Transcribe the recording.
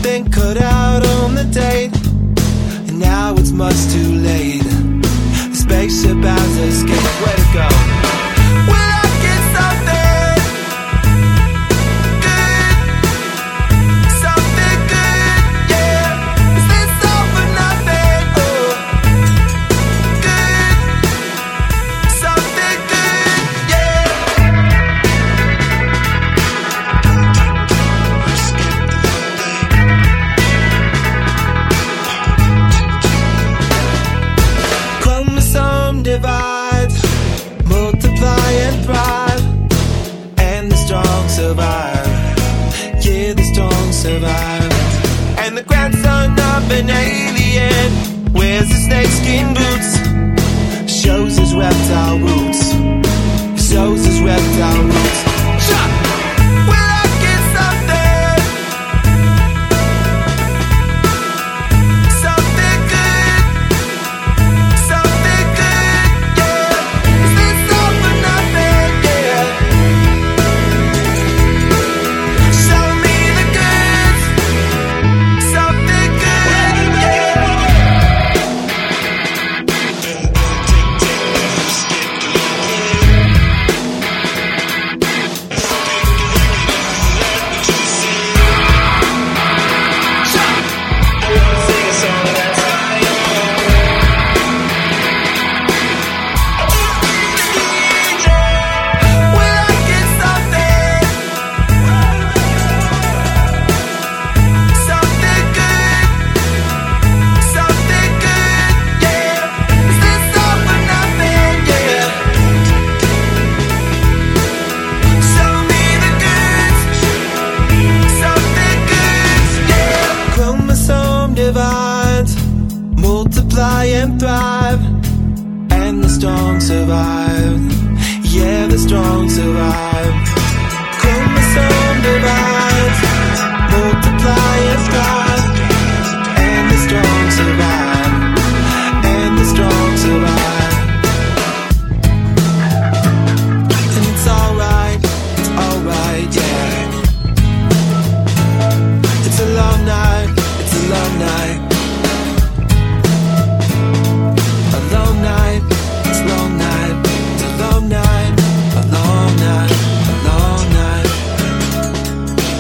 been cut out on the date, and now it's much too late. The spaceship has escaped. Where to go? Will I get something good? Something good, yeah. Is this all for nothing? Oh, good. Something good, yeah. Chromosome divide, multiply and thrive, and the strong survive. Yeah, the strong survive. And the grandson of an alien wears his snakeskin boots, shows his reptile roots, shows his reptile roots. Chop! Will I get something? Something good. Something good, yeah. Is this all for nothing, yeah? Show me the goods. Something good, yeah. Will I get something? Something good. Something good, yeah. Is this all for nothing, yeah? Show me the goods. Something good, yeah. Chromosome divides, multiply and thrive, and the strong survive. Yeah, the strong survive. Chromosome divides, multiply and thrive, and the strong survive. And the strong survive. And it's alright, yeah. It's a long night, it's a long night. A long night, it's a long night. It's a long night, a long night, a long night.